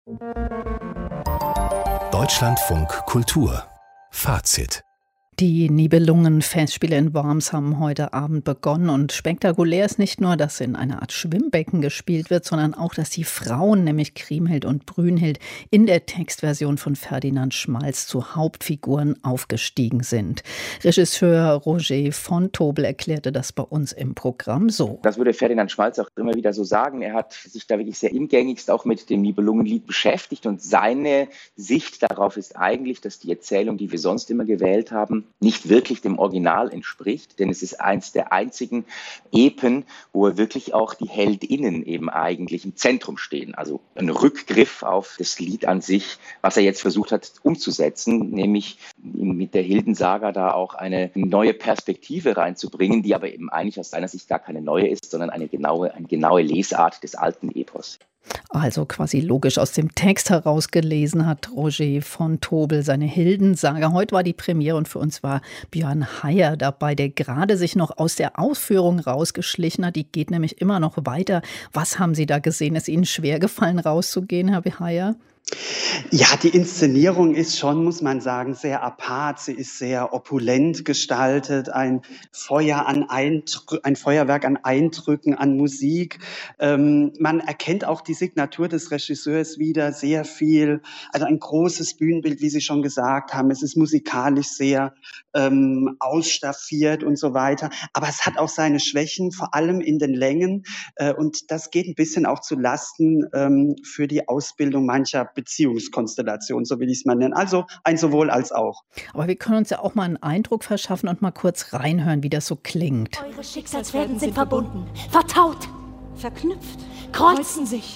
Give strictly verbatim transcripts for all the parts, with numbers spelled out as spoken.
Deutschlandfunk Kultur Fazit. Die Nibelungen-Festspiele in Worms haben heute Abend begonnen und spektakulär ist nicht nur, dass in einer Art Schwimmbecken gespielt wird, sondern auch, dass die Frauen, nämlich Kriemhild und Brünnhild, in der Textversion von Ferdinand Schmalz zu Hauptfiguren aufgestiegen sind. Regisseur Roger von Tobel erklärte das bei uns im Programm so. Das würde Ferdinand Schmalz auch immer wieder so sagen. Er hat sich da wirklich sehr ingängigst auch mit dem Nibelungenlied beschäftigt und seine Sicht darauf ist eigentlich, dass die Erzählung, die wir sonst immer gewählt haben, nicht wirklich dem Original entspricht, denn es ist eins der einzigen Epen, wo er wirklich auch die HeldInnen eben eigentlich im Zentrum stehen. Also ein Rückgriff auf das Lied an sich, was er jetzt versucht hat umzusetzen, nämlich mit der Heldensaga da auch eine neue Perspektive reinzubringen, die aber eben eigentlich aus seiner Sicht gar keine neue ist, sondern eine genaue, eine genaue Lesart des alten Epos. Also quasi logisch aus dem Text herausgelesen hat Roger von Tobel seine Heldensaga. Heute war die Premiere und für uns war Björn Heyer dabei, der gerade sich noch aus der Ausführung rausgeschlichen hat. Die geht nämlich immer noch weiter. Was haben Sie da gesehen? Ist Ihnen schwer gefallen, rauszugehen, Herr Heyer? Ja, die Inszenierung ist schon, muss man sagen, sehr apart. Sie ist sehr opulent gestaltet. Ein Feuer an Eindrü- ein Feuerwerk an Eindrücken, an Musik. Ähm, man erkennt auch die Signatur des Regisseurs wieder sehr viel. Also ein großes Bühnenbild, wie Sie schon gesagt haben. Es ist musikalisch sehr ähm, ausstaffiert und so weiter. Aber es hat auch seine Schwächen, vor allem in den Längen. Äh, und das geht ein bisschen auch zu Lasten ähm, für die Ausbildung mancher Beziehungskonstellation, so will ich es mal nennen. Also ein sowohl als auch. Aber wir können uns ja auch mal einen Eindruck verschaffen und mal kurz reinhören, wie das so klingt. Eure Schicksalsfäden sind verbunden, vertaut, verknüpft, kreuzen sich.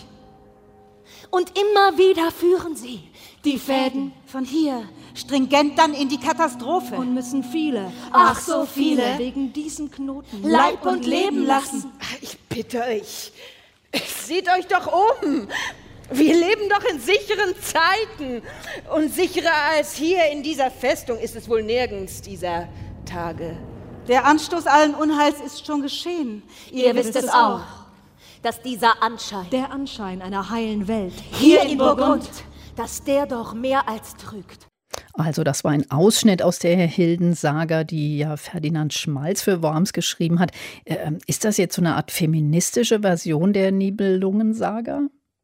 Und immer wieder führen sie die Fäden von hier stringent dann in die Katastrophe. Und müssen viele, ach so viele, wegen diesen Knoten Leib und Leben lassen. Ich bitte euch, seht euch doch um. Wir leben doch in sicheren Zeiten. Und sicherer als hier in dieser Festung ist es wohl nirgends dieser Tage. Der Anstoß allen Unheils ist schon geschehen. Ihr, Ihr wisst es auch, dass dieser Anschein, der Anschein einer heilen Welt, hier in Burgund, dass der doch mehr als trügt. Also das war ein Ausschnitt aus der Heldensaga, die ja Ferdinand Schmalz für Worms geschrieben hat. Ähm, ist das jetzt so eine Art feministische Version der Nibelungensaga?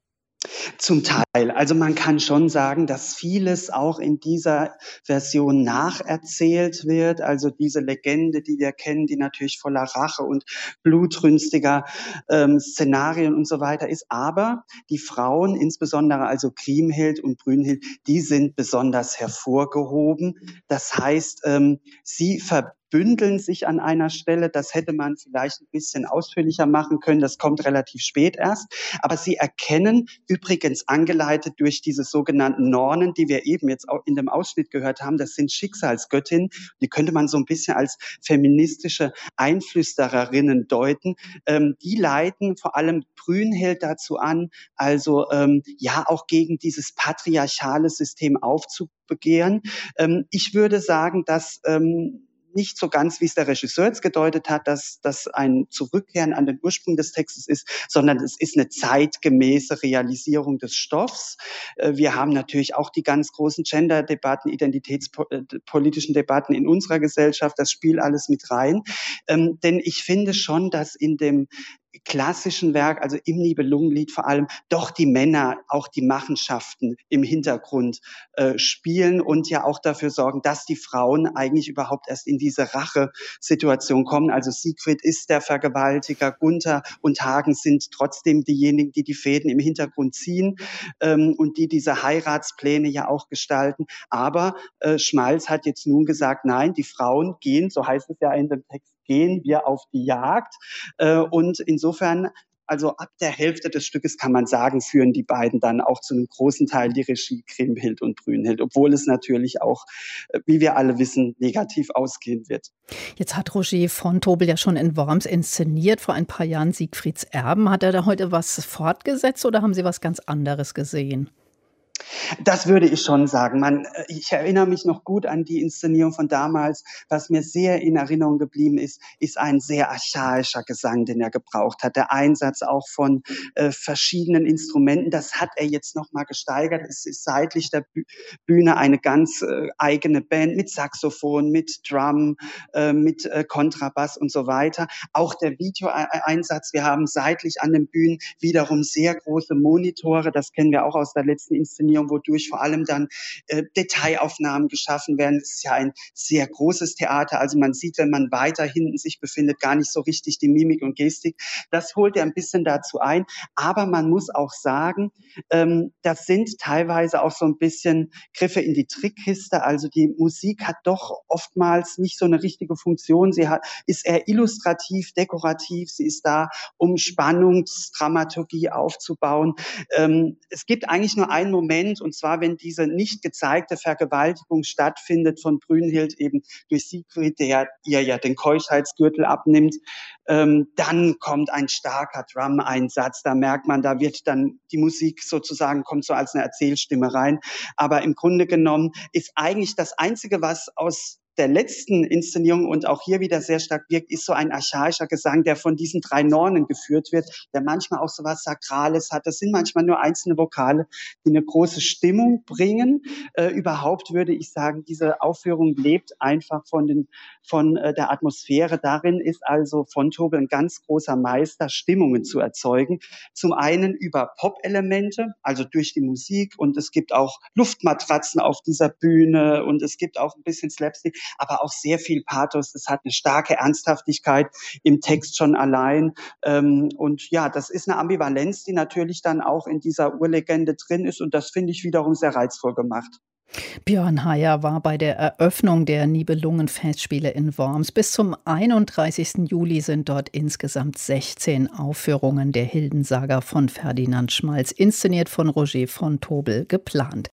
Zum Teil. Also man kann schon sagen, dass vieles auch in dieser Version nacherzählt wird. Also diese Legende, die wir kennen, die natürlich voller Rache und blutrünstiger ähm, Szenarien und so weiter ist. Aber die Frauen, insbesondere also Kriemhild und Brünnhild, die sind besonders hervorgehoben. Das heißt, ähm, sie ver bündeln sich an einer Stelle. Das hätte man vielleicht ein bisschen ausführlicher machen können. Das kommt relativ spät erst. Aber sie erkennen, übrigens angeleitet durch diese sogenannten Nornen, die wir eben jetzt auch in dem Ausschnitt gehört haben, das sind Schicksalsgöttinnen. Die könnte man so ein bisschen als feministische Einflüstererinnen deuten. Ähm, die leiten vor allem Brünnhild dazu an, also ähm, ja auch gegen dieses patriarchale System aufzubegehren. Ähm, ich würde sagen, dass ähm, nicht so ganz, wie es der Regisseur jetzt gedeutet hat, dass das ein Zurückkehren an den Ursprung des Textes ist, sondern es ist eine zeitgemäße Realisierung des Stoffs. Wir haben natürlich auch die ganz großen Gender-Debatten, identitätspolitischen Debatten in unserer Gesellschaft, das spielt alles mit rein. Ähm, denn ich finde schon, dass in dem klassischen Werk, also im Nibelungenlied vor allem, doch die Männer auch die Machenschaften im Hintergrund äh, spielen und ja auch dafür sorgen, dass die Frauen eigentlich überhaupt erst in diese Rachesituation kommen. Also Siegfried ist der Vergewaltiger, Gunther und Hagen sind trotzdem diejenigen, die die Fäden im Hintergrund ziehen ähm, und die diese Heiratspläne ja auch gestalten. Aber äh, Schmalz hat jetzt nun gesagt, nein, die Frauen gehen, so heißt es ja in dem Text, gehen wir auf die Jagd. Äh, und insofern, also ab der Hälfte des Stückes kann man sagen, führen die beiden dann auch zu einem großen Teil die Regie Kriemhild und Brünnhild, obwohl es natürlich auch, wie wir alle wissen, negativ ausgehen wird. Jetzt hat Roger von Tobel ja schon in Worms inszeniert, vor ein paar Jahren Siegfrieds Erben. Hat er da heute was fortgesetzt oder haben Sie was ganz anderes gesehen? Das würde ich schon sagen. Man, ich erinnere mich noch gut an die Inszenierung von damals. Was mir sehr in Erinnerung geblieben ist, ist ein sehr archaischer Gesang, den er gebraucht hat. Der Einsatz auch von äh, verschiedenen Instrumenten, das hat er jetzt noch mal gesteigert. Es ist seitlich der Bühne eine ganz äh, eigene Band mit Saxophon, mit Drum, äh, mit äh, Kontrabass und so weiter. Auch der Videoeinsatz. Wir haben seitlich an den Bühnen wiederum sehr große Monitore. Das kennen wir auch aus der letzten Inszenierung, wodurch vor allem dann äh, Detailaufnahmen geschaffen werden. Es ist ja ein sehr großes Theater. Also man sieht, wenn man weiter hinten sich befindet, gar nicht so richtig die Mimik und Gestik. Das holt er ein bisschen dazu ein. Aber man muss auch sagen, ähm, das sind teilweise auch so ein bisschen Griffe in die Trickkiste. Also die Musik hat doch oftmals nicht so eine richtige Funktion. Sie hat, ist eher illustrativ, dekorativ. Sie ist da, um Spannungsdramaturgie aufzubauen. Ähm, es gibt eigentlich nur einen Moment, und zwar, wenn diese nicht gezeigte Vergewaltigung stattfindet von Brünnhild eben durch Siegfried, der ihr ja den Keuschheitsgürtel abnimmt. Ähm, dann kommt ein starker Drum-Einsatz. Da merkt man, da wird dann die Musik sozusagen, kommt so als eine Erzählstimme rein. Aber im Grunde genommen ist eigentlich das Einzige, was aus der letzten Inszenierung und auch hier wieder sehr stark wirkt, ist so ein archaischer Gesang, der von diesen drei Nornen geführt wird, der manchmal auch so was Sakrales hat. Das sind manchmal nur einzelne Vokale, die eine große Stimmung bringen. Äh, überhaupt würde ich sagen, diese Aufführung lebt einfach von den, von äh, der Atmosphäre. Darin ist also von Tobel ein ganz großer Meister, Stimmungen zu erzeugen. Zum einen über Pop-Elemente, also durch die Musik, und es gibt auch Luftmatratzen auf dieser Bühne und es gibt auch ein bisschen Slapstick, aber auch sehr viel Pathos. Es hat eine starke Ernsthaftigkeit im Text schon allein. Und ja, das ist eine Ambivalenz, die natürlich dann auch in dieser Urlegende drin ist. Und das finde ich wiederum sehr reizvoll gemacht. Björn Heyer war bei der Eröffnung der Nibelungen-Festspiele in Worms. Bis zum einunddreißigsten Juli sind dort insgesamt sechzehn Aufführungen der Heldensaga von Ferdinand Schmalz, inszeniert von Roger von Tobel, geplant.